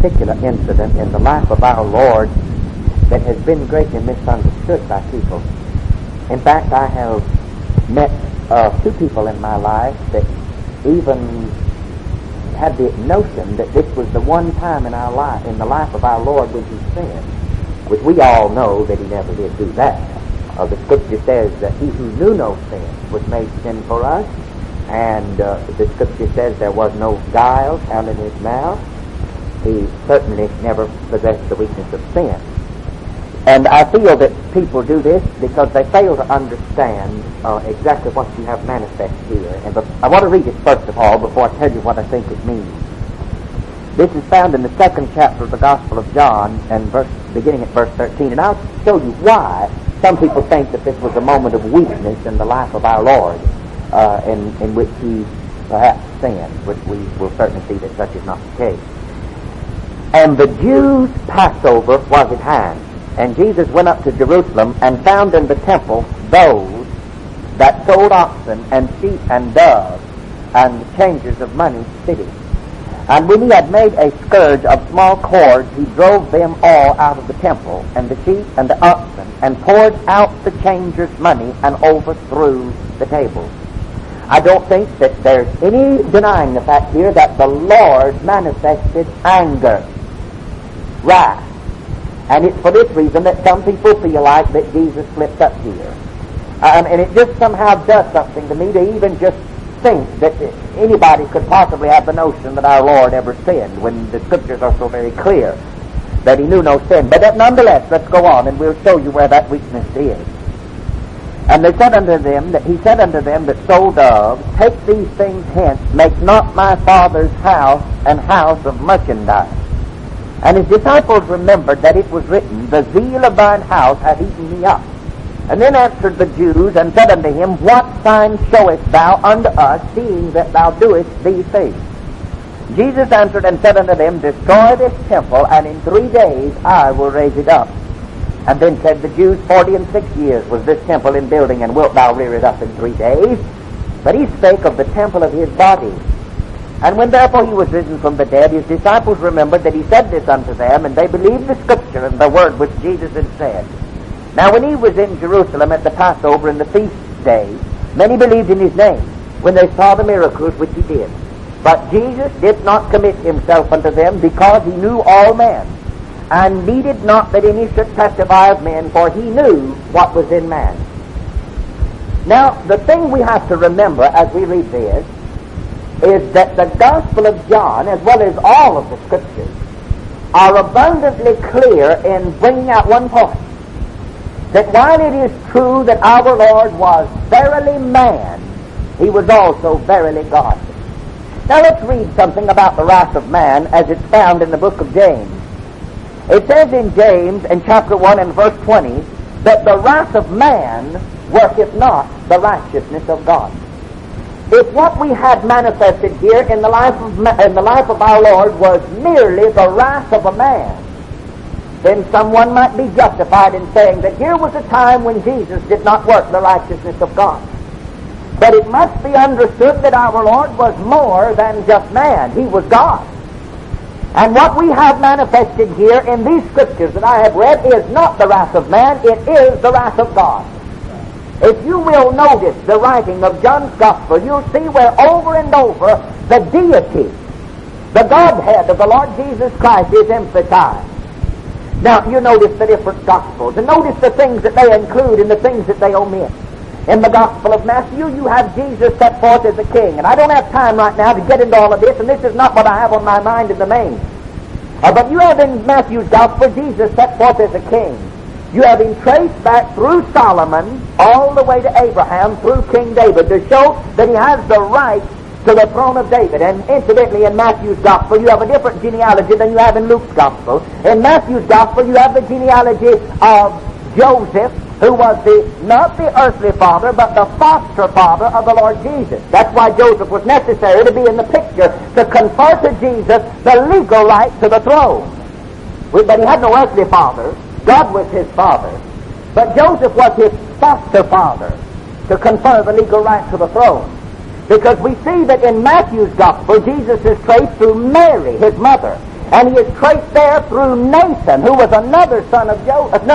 particular incident in the life of our Lord that has been greatly misunderstood by people. In fact, I have met two people in my life that even had the notion that this was the one time in the life of our Lord when he sinned, which we all know that he never did do that. The Scripture says that he who knew no sin was made sin for us, and the Scripture says there was no guile found in his mouth. He certainly never possessed the weakness of sin. And I feel that people do this because they fail to understand exactly what you have manifest here. And I want to read it first of all before I tell you what I think it means. This is found in the 2nd chapter of the Gospel of John, and beginning at verse 13. And I'll show you why some people think that this was a moment of weakness in the life of our Lord, in which he perhaps sinned, which we will certainly see that such is not the case. And the Jews' Passover was at hand. And Jesus went up to Jerusalem and found in the temple those that sold oxen and sheep and doves and changers of money sitting. And when he had made a scourge of small cords, he drove them all out of the temple, and the sheep and the oxen, and poured out the changers' money and overthrew the tables. I don't think that there's any denying the fact here that the Lord manifested anger, wrath. And it's for this reason that some people feel like that Jesus slipped up here. And it just somehow does something to me to even just think that anybody could possibly have the notion that our Lord ever sinned when the Scriptures are so very clear that he knew no sin. But nonetheless, let's go on and we'll show you where that weakness is. And he said unto them that sold doves, take these things hence, make not my Father's house an house of merchandise. And his disciples remembered that it was written, the zeal of thine house hath eaten me up. And then answered the Jews, and said unto him, what sign showest thou unto us, seeing that thou doest these things? Jesus answered and said unto them, destroy this temple, and in 3 days I will raise it up. And then said the Jews, 46 years was this temple in building, and wilt thou rear it up in 3 days? But he spake of the temple of his body. And when therefore he was risen from the dead, his disciples remembered that he said this unto them, and they believed the Scripture and the word which Jesus had said. Now when he was in Jerusalem at the Passover and the feast day, many believed in his name, when they saw the miracles which he did. But Jesus did not commit himself unto them, because he knew all men, and needed not that any should testify of men, for he knew what was in man. Now the thing we have to remember as we read this is that the Gospel of John, as well as all of the Scriptures, are abundantly clear in bringing out one point. That while it is true that our Lord was verily man, he was also verily God. Now let's read something about the wrath of man as it's found in the book of James. It says in James, in chapter 1 and verse 20, that the wrath of man worketh not the righteousness of God. If what we had manifested here in the life of our Lord was merely the wrath of a man, then someone might be justified in saying that here was a time when Jesus did not work the righteousness of God. But it must be understood that our Lord was more than just man. He was God. And what we have manifested here in these Scriptures that I have read is not the wrath of man, it is the wrath of God. If you will notice the writing of John's Gospel, you'll see where over and over the deity, the Godhead of the Lord Jesus Christ is emphasized. Now, you notice the different Gospels, and notice the things that they include and the things that they omit. In the Gospel of Matthew, you have Jesus set forth as a king, and I don't have time right now to get into all of this, and this is not what I have on my mind in the main. But you have in Matthew's Gospel Jesus set forth as a king. You have him traced back through Solomon all the way to Abraham through King David to show that he has the right to the throne of David. And incidentally, in Matthew's Gospel, you have a different genealogy than you have in Luke's Gospel. In Matthew's Gospel, you have the genealogy of Joseph, who was not the earthly father, but the foster father of the Lord Jesus. That's why Joseph was necessary to be in the picture to confer to Jesus the legal right to the throne. But he had no earthly father. God was his father. But Joseph was his foster father to confer the legal right to the throne. Because we see that in Matthew's Gospel, Jesus is traced through Mary, his mother. And he is traced there through Nathan, who was another son of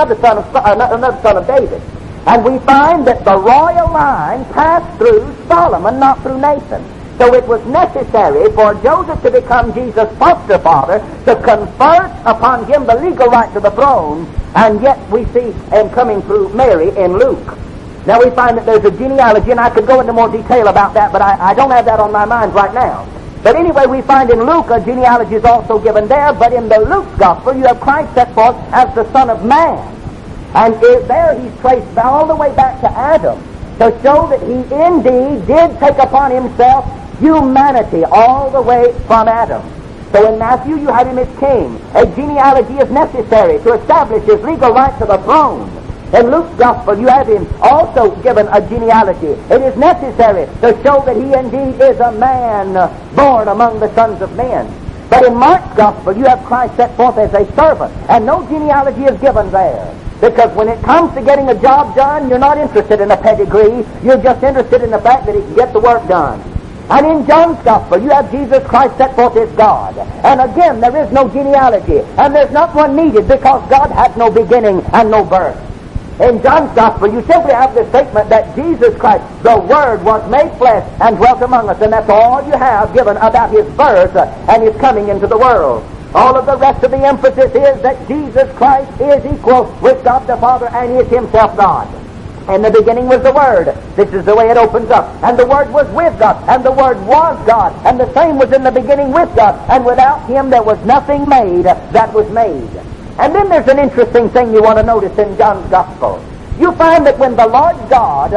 David. And we find that the royal line passed through Solomon, not through Nathan. So it was necessary for Joseph to become Jesus' foster father, to confer upon him the legal right to the throne, and yet we see him coming through Mary in Luke. Now we find that there's a genealogy, and I could go into more detail about that, but I don't have that on my mind right now. But anyway, we find in Luke a genealogy is also given there, but in the Luke Gospel you have Christ set forth as the Son of Man. And there he's traced all the way back to Adam, to show that he indeed did take upon himself humanity all the way from Adam. So in Matthew you have him as king. A genealogy is necessary to establish his legal right to the throne. In Luke's Gospel you have him also given a genealogy. It is necessary to show that he indeed is a man born among the sons of men. But in Mark's Gospel you have Christ set forth as a servant, and no genealogy is given there. Because when it comes to getting a job done, you're not interested in a pedigree. You're just interested in the fact that he can get the work done. And in John's Gospel, you have Jesus Christ set forth as God. And again, there is no genealogy. And there's not one needed, because God had no beginning and no birth. In John's Gospel, you simply have the statement that Jesus Christ, the Word, was made flesh and dwelt among us. And that's all you have given about his birth and his coming into the world. All of the rest of the emphasis is that Jesus Christ is equal with God the Father and is himself God. In the beginning was the Word. This is the way it opens up. And the Word was with God, and the Word was God, and the same was in the beginning with God, and without him there was nothing made that was made. And then there's an interesting thing you want to notice in John's Gospel. You find that when the Lord God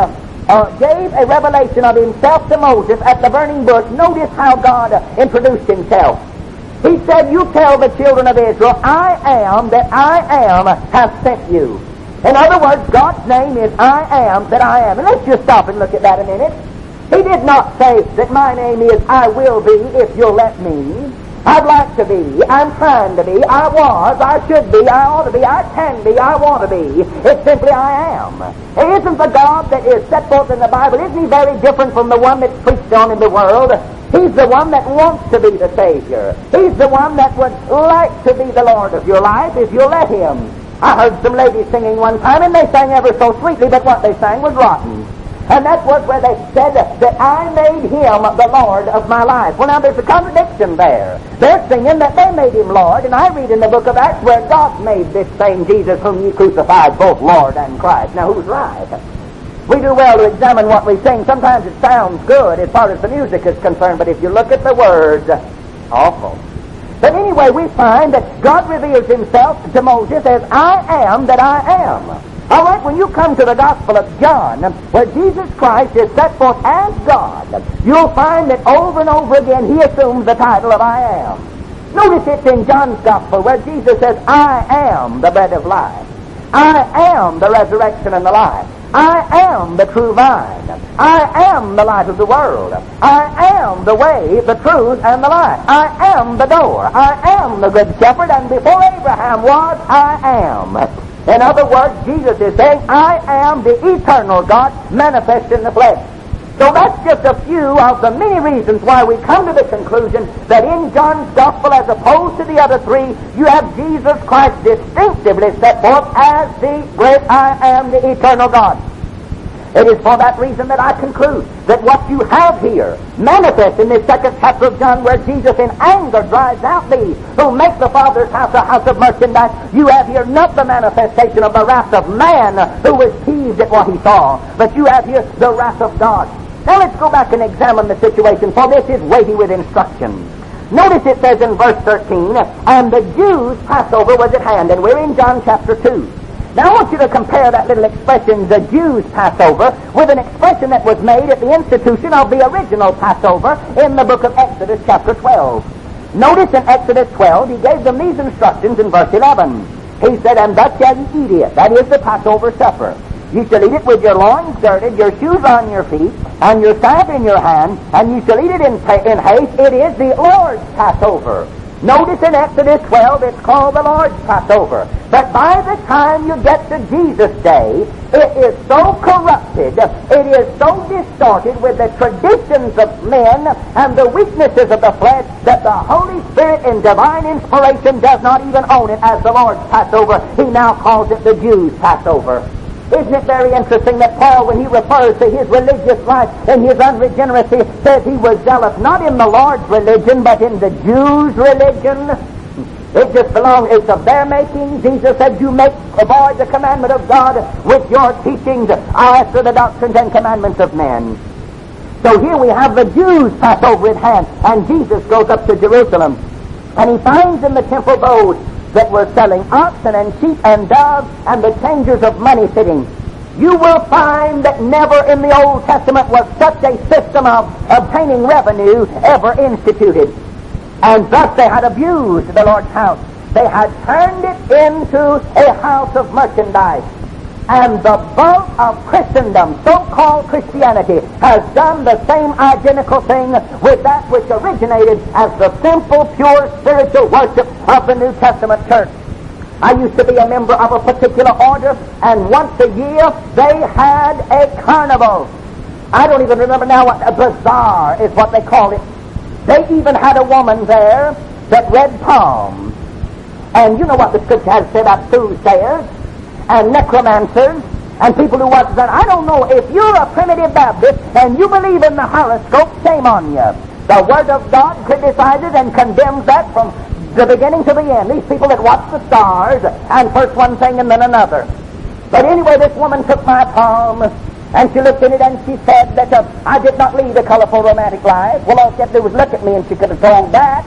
gave a revelation of himself to Moses at the burning bush, notice how God introduced himself. He said, "You tell the children of Israel, I am that I am has sent you." In other words, God's name is I am that I am. And let's just stop and look at that a minute. He did not say that my name is I will be if you'll let me. I'd like to be. I'm trying to be. I was. I should be. I ought to be. I can be. I want to be. It's simply I am. Isn't the God that is set forth in the Bible, isn't he very different from the one that's preached on in the world? He's the one that wants to be the Savior. He's the one that would like to be the Lord of your life if you'll let him. I heard some ladies singing one time, and they sang ever so sweetly, but what they sang was rotten. And that was where they said that I made him the Lord of my life. Well, now there's a contradiction there. They're singing that they made him Lord, and I read in the book of Acts where God made this same Jesus whom you crucified both Lord and Christ. Now who's right? We do well to examine what we sing. Sometimes it sounds good as far as the music is concerned, but if you look at the words, awful. But anyway, we find that God reveals himself to Moses as I am that I am. All right, when you come to the Gospel of John, where Jesus Christ is set forth as God, you'll find that over and over again he assumes the title of I am. Notice it's in John's Gospel where Jesus says, I am the bread of life. I am the resurrection and the life. I am the true vine. I am the light of the world. I am the way, the truth, and the life. I am the door. I am the good shepherd, and before Abraham was, I am. In other words, Jesus is saying, I am the eternal God manifest in the flesh. So that's just a few of the many reasons why we come to the conclusion that in John's Gospel, as opposed to the other three, you have Jesus Christ distinctively set forth as the great I am, the eternal God. It is for that reason that I conclude that what you have here manifest in this second chapter of John, where Jesus in anger drives out these who make the Father's house a house of merchandise, you have here not the manifestation of the wrath of man who was peeved at what he saw, but you have here the wrath of God. Now let's go back and examine the situation, for this is weighty with instruction. Notice it says in verse 13, and the Jews' Passover was at hand, and we're in John chapter 2. Now I want you to compare that little expression, the Jews' Passover, with an expression that was made at the institution of the original Passover in the book of Exodus chapter 12. Notice in Exodus 12, he gave them these instructions in verse 11. He said, and thus shall ye eat it. That is the Passover supper. You shall eat it with your loins girded, your shoes on your feet, and your staff in your hand, and you shall eat it in haste. It is the Lord's Passover. Notice in Exodus 12, it's called the Lord's Passover. But by the time you get to Jesus' day, it is so corrupted, it is so distorted with the traditions of men and the weaknesses of the flesh that the Holy Spirit in divine inspiration does not even own it as the Lord's Passover. He now calls it the Jews' Passover. Isn't it very interesting that Paul, when he refers to his religious life and his unregeneracy, says he was zealous not in the Lord's religion, but in the Jews' religion? It just belongs, it's of their making. Jesus said, you make avoid the commandment of God with your teachings after the doctrines and commandments of men. So here we have the Jews' Passover at hand, and Jesus goes up to Jerusalem, and he finds in the temple those that were selling oxen and sheep and doves and the changers of money sitting. You will find that never in the Old Testament was such a system of obtaining revenue ever instituted. And thus they had abused the Lord's house. They had turned it into a house of merchandise. And the bulk of Christendom, so-called Christianity, has done the same identical thing with that which originated as the simple, pure, spiritual worship of the New Testament church. I used to be a member of a particular order, and once a year they had a carnival. I don't even remember now what a bazaar is what they call it. They even had a woman there that read palms. And you know what the scripture has to say about soothsayers and necromancers and people who watch that. I don't know, if you're a primitive Baptist and you believe in the horoscope, shame on you. The Word of God criticizes and condemns that from the beginning to the end. These people that watch the stars, and first one thing and then another. But anyway, this woman took my palm, and she looked in it and she said that I did not lead a colorful romantic life. Well, all she had to do was look at me, and she could have told that.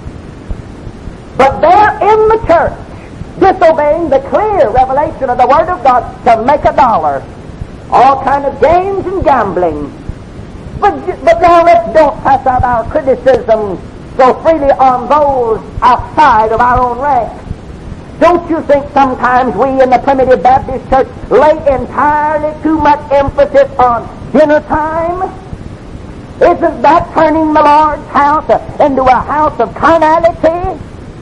But there in the church, disobeying the clear revelation of the Word of God to make a dollar. All kind of games and gambling. But now let's don't pass out our criticism so freely on those outside of our own ranks. Don't you think sometimes we in the Primitive Baptist Church lay entirely too much emphasis on dinner time? Isn't that turning the Lord's house into a house of carnality?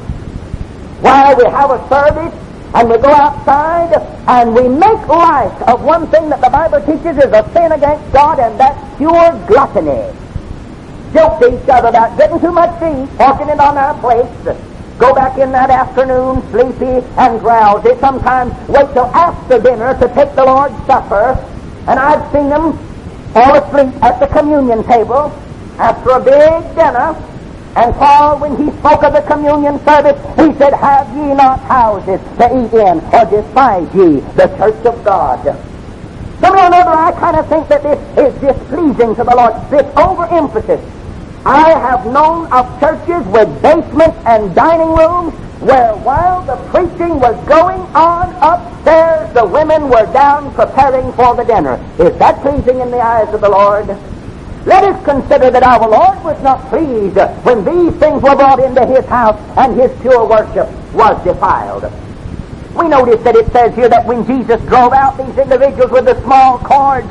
Why, we have a service and we go outside and we make light of one thing that the Bible teaches is a sin against God, and that's pure gluttony. Joke to each other about getting too much to eat, walking it on our plates, go back in that afternoon sleepy and drowsy, sometimes wait till after dinner to take the Lord's Supper, and I've seen them fall asleep at the communion table after a big dinner. And Paul, when he spoke of the communion service, he said, have ye not houses to eat in, or despise ye the church of God? Somehow or another, I kind of think that this is displeasing to the Lord, this overemphasis. I have known of churches with basements and dining rooms where while the preaching was going on upstairs, the women were down preparing for the dinner. Is that pleasing in the eyes of the Lord? Let us consider that our Lord was not pleased when these things were brought into His house and His pure worship was defiled. We notice that it says here that when Jesus drove out these individuals with the small cords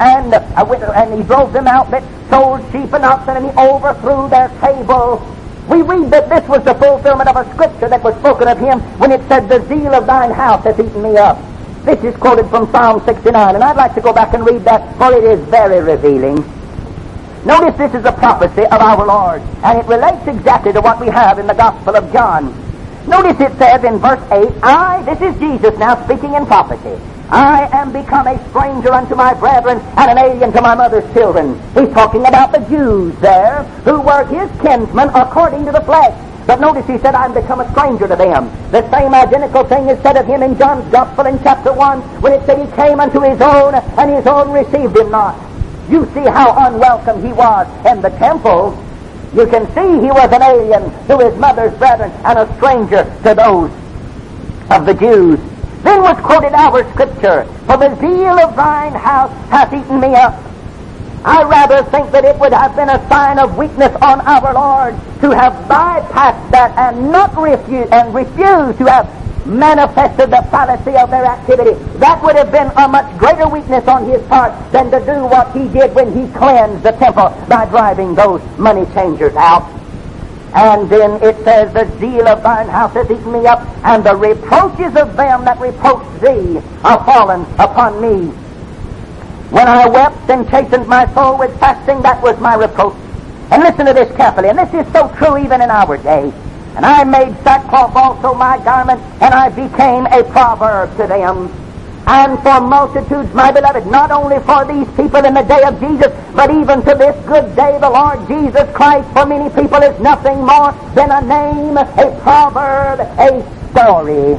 and He drove them out that sold sheep and oxen, and He overthrew their table. We read that this was the fulfillment of a scripture that was spoken of Him when it said, the zeal of thine house hath eaten me up. This is quoted from Psalm 69, and I'd like to go back and read that, for it is very revealing. Notice this is a prophecy of our Lord, and it relates exactly to what we have in the Gospel of John. Notice it says in verse 8, this is Jesus now speaking in prophecy, I am become a stranger unto my brethren and an alien to my mother's children. He's talking about the Jews there, who were His kinsmen according to the flesh. But notice He said, I'm become a stranger to them. The same identical thing is said of Him in John's Gospel in chapter 1, when it said He came unto His own, and His own received Him not. You see how unwelcome He was in the temple. You can see He was an alien to His mother's brethren and a stranger to those of the Jews. Then was quoted our scripture, for the zeal of thine house hath eaten me up. I rather think that it would have been a sign of weakness on our Lord to have bypassed that and not refused to have manifested the fallacy of their activity. That would have been a much greater weakness on His part than to do what He did when He cleansed the temple by driving those money changers out. And then it says, the zeal of thine house hath eaten me up, and the reproaches of them that reproached thee are fallen upon me. When I wept and chastened my soul with fasting, that was my reproach. And listen to this carefully, and this is so true even in our day. And I made sackcloth also my garment, and I became a proverb to them. And for multitudes, my beloved, not only for these people in the day of Jesus, but even to this good day, the Lord Jesus Christ, for many people, is nothing more than a name, a proverb, a story.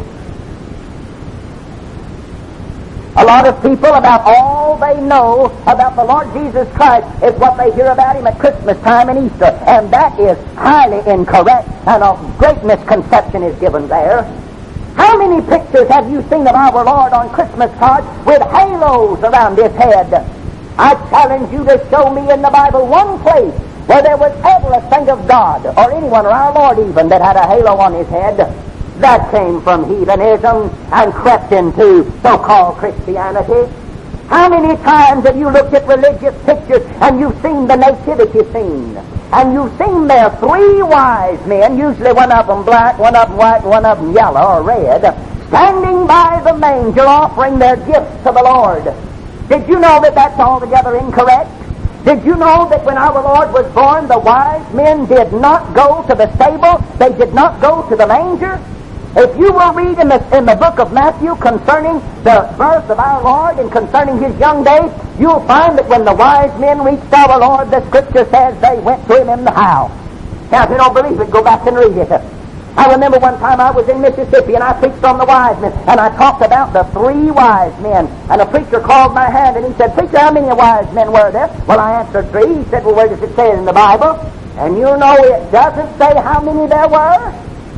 A lot of people, about all they know about the Lord Jesus Christ is what they hear about Him at Christmas time and Easter. And that is highly incorrect, and a great misconception is given there. How many pictures have you seen of our Lord on Christmas cards with halos around His head? I challenge you to show me in the Bible one place where there was ever a saint of God, or anyone, or our Lord even, that had a halo on his head. That came from heathenism and crept into so-called Christianity. How many times have you looked at religious pictures and you've seen the nativity scene? And you've seen there 3 wise men, usually one of them black, one of them white, one of them yellow or red, standing by the manger offering their gifts to the Lord. Did you know that that's altogether incorrect? Did you know that when our Lord was born, the wise men did not go to the stable? They did not go to the manger? If you will read in the book of Matthew concerning the birth of our Lord and concerning His young days, you'll find that when the wise men reached our Lord, the Scripture says they went to Him in the house. Now, if you don't believe it, go back and read it. I remember one time I was in Mississippi and I preached on the wise men, and I talked about the 3 wise men. And a preacher called my hand and he said, "Preacher, how many wise men were there?" Well, I answered 3. He said, "Well, where does it say it in the Bible?" And you know it doesn't say how many there were.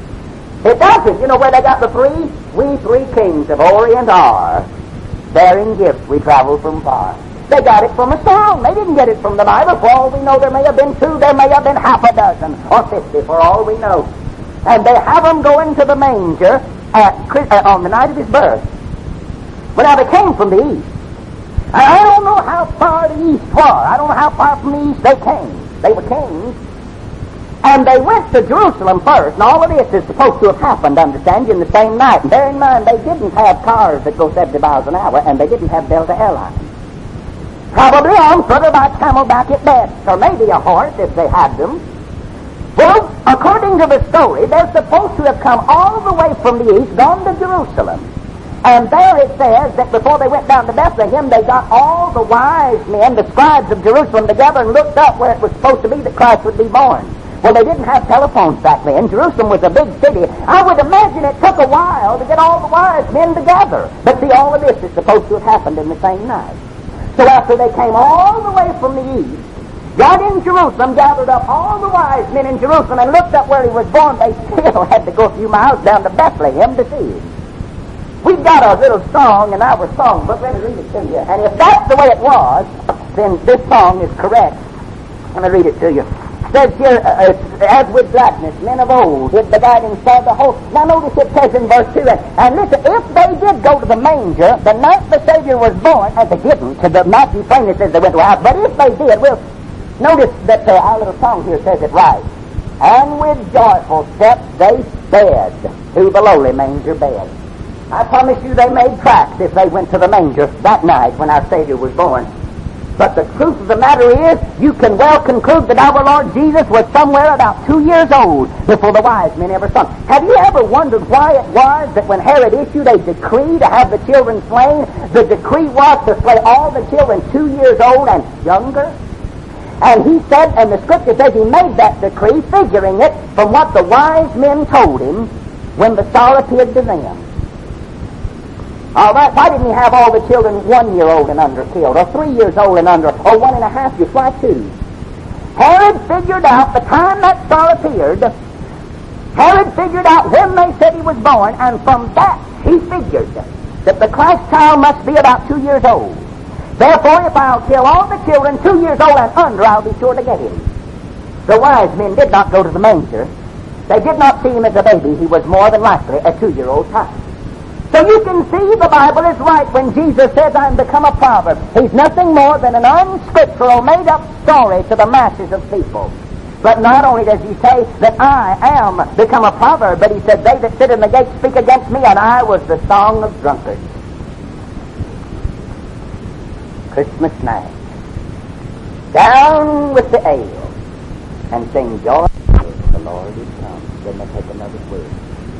It doesn't. You know where they got the 3? We 3 kings of Orient are, bearing gifts we travel from far. They got it from a song. They didn't get it from the Bible. For all we know, there may have been 2, there may have been half a dozen, or 50, for all we know. And they have Him going to the manger on the night of His birth. Well, now they came from the east. And I don't know how far the east was. I don't know how far from the east they came. They were kings. And they went to Jerusalem first, and all of this is supposed to have happened, understand you, in the same night. And bear in mind, they didn't have cars that go 70 miles an hour, and they didn't have Delta Airlines. Probably on foot or by camelback at best, or maybe a horse if they had them. Well, according to the story, they're supposed to have come all the way from the east, gone to Jerusalem. And there it says that before they went down to Bethlehem, they got all the wise men, the scribes of Jerusalem, together and looked up where it was supposed to be that Christ would be born. Well, they didn't have telephones back then. Jerusalem was a big city. I would imagine it took a while to get all the wise men together. But see, all of this is supposed to have happened in the same night. So after they came all the way from the east, got in Jerusalem, gathered up all the wise men in Jerusalem, and looked up where He was born, they still had to go a few miles down to Bethlehem to see Him. We've got a little song in our songbook. Let me read it to you. And if that's the way it was, then this song is correct. Let me read it to you. It says here, as with blackness, men of old, with the guiding star, the host. Now notice it says in verse 2, and listen, if they did go to the manger, the night the Savior was born, and they didn't, to the Matthew plainly says they went to a house, but if they did, well, notice that our little song here says it right. And with joyful steps they sped to the lowly manger bed. I promise you they made tracks if they went to the manger that night when our Savior was born. But the truth of the matter is, you can well conclude that our Lord Jesus was somewhere about 2 years old before the wise men ever saw Him. Have you ever wondered why it was that when Herod issued a decree to have the children slain, the decree was to slay all the children 2 years old and younger? And he said, and the Scripture says he made that decree, figuring it from what the wise men told him when the star appeared to them. All right, why didn't he have all the children 1 year old and under killed, or 3 years old and under, or 1.5 years? Why 2? Herod figured out the time that star appeared. Herod figured out when they said he was born, and from that he figured that the Christ child must be about 2 years old. Therefore, if I'll kill all the children 2 years old and under, I'll be sure to get him. The wise men did not go to the manger. They did not see him as a baby. He was more than likely a 2-year-old child. So you can see the Bible is right when Jesus says, I'm become a proverb. He's nothing more than an unscriptural, made-up story to the masses of people. But not only does he say that I am become a proverb, but he said, they that sit in the gate speak against me, and I was the song of drunkards. Christmas night. Down with the ale, and sing joy, the Lord is come. Then they take another word.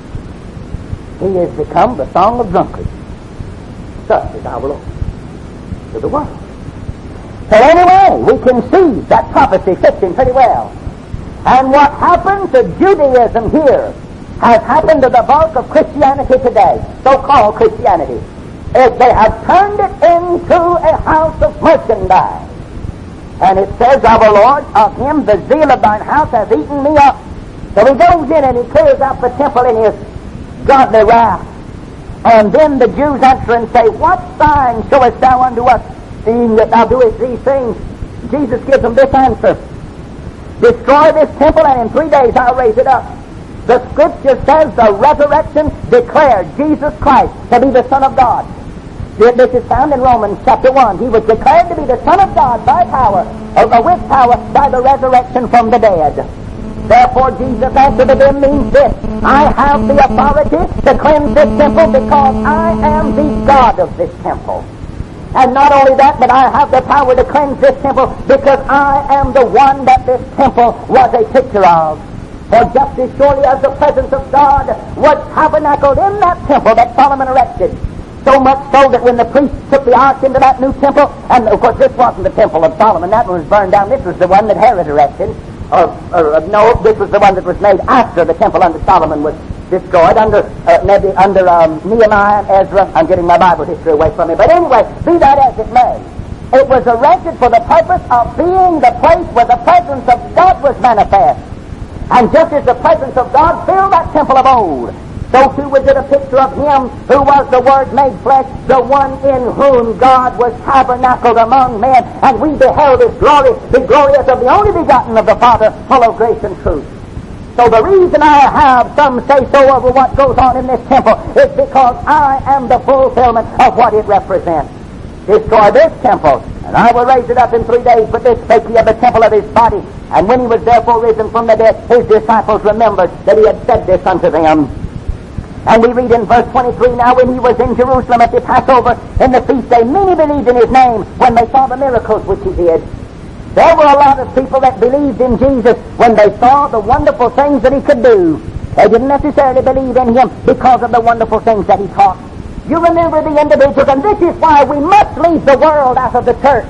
He has become the song of drunkards. Such is our Lord to the world. So anyway, we can see that prophecy fits him pretty well. And what happened to Judaism here has happened to the bulk of Christianity today, so-called Christianity, is they have turned it into a house of merchandise. And it says, our Lord, of him the zeal of thine house hath eaten me up. So he goes in and he clears out the temple in his godly wrath. And then the Jews answer and say, what sign showest thou unto us, seeing that thou doest these things? Jesus gives them this answer. Destroy this temple, and in 3 days I'll raise it up. The Scripture says the resurrection declared Jesus Christ to be the Son of God. This is found in Romans chapter 1. He was declared to be the Son of God by power, or with power, by the resurrection from the dead. Therefore Jesus answered to them means this: I have the authority to cleanse this temple because I am the God of this temple. And not only that, but I have the power to cleanse this temple because I am the one that this temple was a picture of. For just as surely as the presence of God was tabernacled in that temple that Solomon erected, so much so that when the priests took the ark into that new temple, and of course this wasn't the temple of Solomon, that one was burned down, this was the one that Herod erected, no, this was the one that was made after the temple under Solomon was destroyed, under Nehemiah and Ezra. I'm getting my Bible history away from me. But anyway, be that as it may, it was erected for the purpose of being the place where the presence of God was manifest. And just as the presence of God filled that temple of old, so too was it a picture of him who was the Word made flesh, the one in whom God was tabernacled among men, and we beheld his glory, the glory as of the only begotten of the Father, full of grace and truth. So the reason I have some say-so over what goes on in this temple is because I am the fulfillment of what it represents. Destroy this temple, and I will raise it up in 3 days, but this spake he of the temple of his body. And when he was therefore risen from the dead, his disciples remembered that he had said this unto them. And we read in verse 23, now when he was in Jerusalem at the Passover, in the feast day, many believed in his name when they saw the miracles which he did. There were a lot of people that believed in Jesus when they saw the wonderful things that he could do. They didn't necessarily believe in him because of the wonderful things that he taught. You remember the individuals, and this is why we must leave the world out of the church.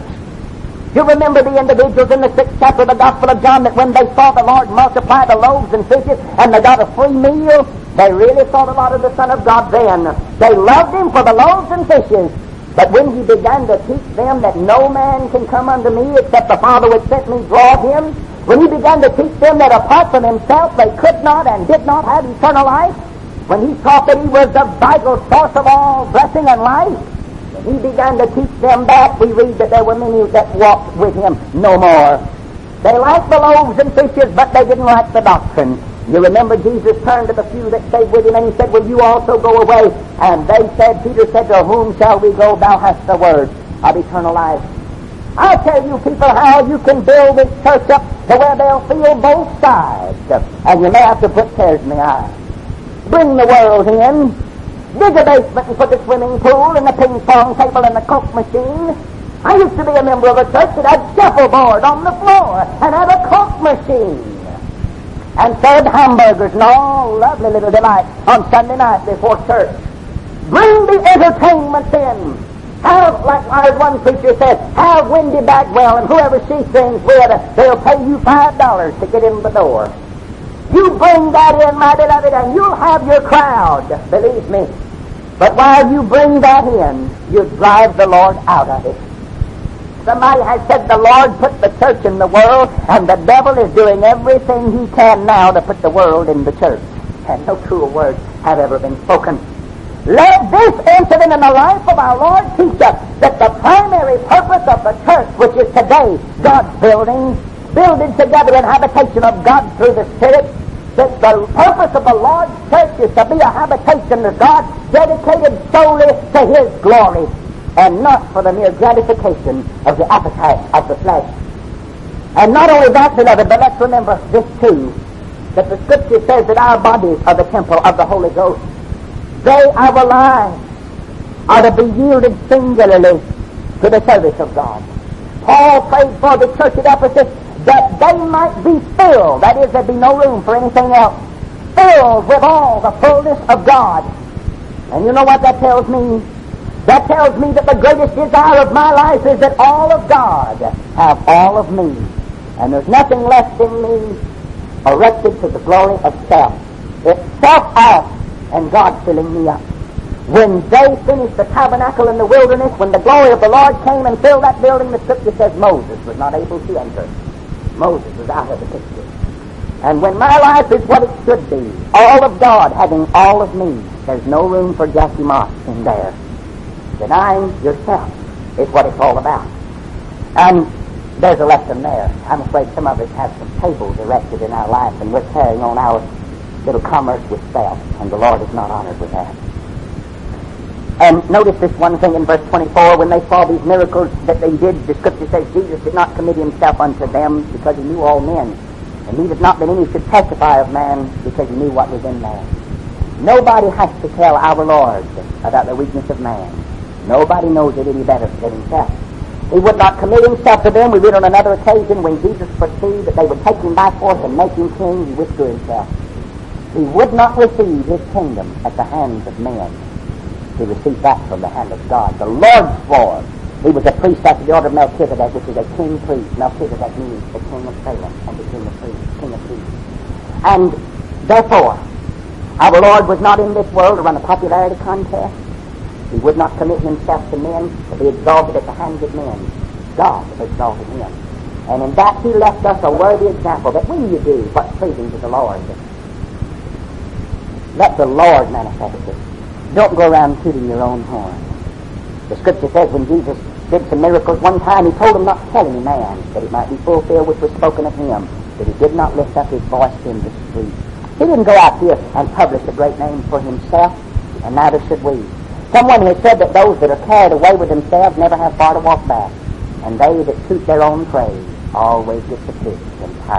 You remember the individuals in the 6th chapter of the Gospel of John that when they saw the Lord multiply the loaves and fishes and they got a free meal, they really thought a lot of the Son of God then. They loved him for the loaves and fishes. But when he began to teach them that no man can come unto me except the Father which sent me draw him, when he began to teach them that apart from himself they could not and did not have eternal life, when he taught that he was the vital source of all blessing and life, when he began to teach them that, we read that there were many that walked with him no more. They liked the loaves and fishes, but they didn't like the doctrine. You remember Jesus turned to the few that stayed with him and he said, will you also go away? And they said, Peter said, to whom shall we go? Thou hast the word of eternal life. I'll tell you people how you can build this church up to where they'll feel both sides. And you may have to put tears in the eyes. Bring the world in. Dig a basement and put the swimming pool and the ping pong table and the Coke machine. I used to be a member of a church that had shuffleboard on the floor and had a Coke machine. And served hamburgers and all lovely little delights on Sunday night before church. Bring the entertainment in. Have, like I heard one preacher say, have Wendy Bagwell and whoever she sings with, they'll pay you $5 to get in the door. You bring that in, my beloved, and you'll have your crowd, believe me. But while you bring that in, you drive the Lord out of it. Somebody has said the Lord put the church in the world, and the devil is doing everything he can now to put the world in the church. And no truer words have ever been spoken. Let this incident in the life of our Lord teach us that the primary purpose of the church, which is today God's building, builded together in habitation of God through the Spirit, that the purpose of the Lord's church is to be a habitation of God dedicated solely to his glory, and not for the mere gratification of the appetite of the flesh. And not only that, beloved, but let's remember this too, that the Scripture says that our bodies are the temple of the Holy Ghost. They, our lives, are to be yielded singularly to the service of God. Paul prayed for the church at Ephesus that they might be filled, that is, there'd be no room for anything else, filled with all the fullness of God. And you know what that tells me? That tells me that the greatest desire of my life is that all of God have all of me. And there's nothing left in me erected to the glory of self. It's self out and God filling me up. When they finished the tabernacle in the wilderness, when the glory of the Lord came and filled that building, the Scripture says Moses was not able to enter. Moses was out of the picture. And when my life is what it should be, all of God having all of me, there's no room for Jackie Moss in there. Denying yourself is what it's all about. And there's a lesson there. I'm afraid some of us have some tables erected in our life, and we're carrying on our little commerce with self, and the Lord is not honored with that. And notice this one thing in verse 24, when they saw these miracles that they did, the Scripture says Jesus did not commit himself unto them because he knew all men, and needed not that any should testify of man because he knew what was in man. Nobody has to tell our Lord about the weakness of man. Nobody knows it any better than himself. He would not commit himself to them. We read on another occasion when Jesus perceived that they would take him by force and make him king, he withdrew himself. He would not receive his kingdom at the hands of men. He received that from the hand of God. The Lord's sword. He was a priest after the order of Melchizedek, which is a king priest. Melchizedek means the king of Salem and the king of priests. And therefore, our Lord was not in this world to run a popularity contest. He would not commit himself to men to be exalted at the hands of men. God exalted him. And in that he left us a worthy example that when you do what's pleasing to the Lord, let the Lord manifest it. Don't go around tooting your own horn. The Scripture says when Jesus did some miracles one time, he told him not to tell any man, that it might be fulfilled which was spoken of him, that he did not lift up his voice in the street. He didn't go out here and publish a great name for himself, and neither should we. Someone has said that those that are carried away with themselves never have far to walk back, and they that toot their own praise always get the pit and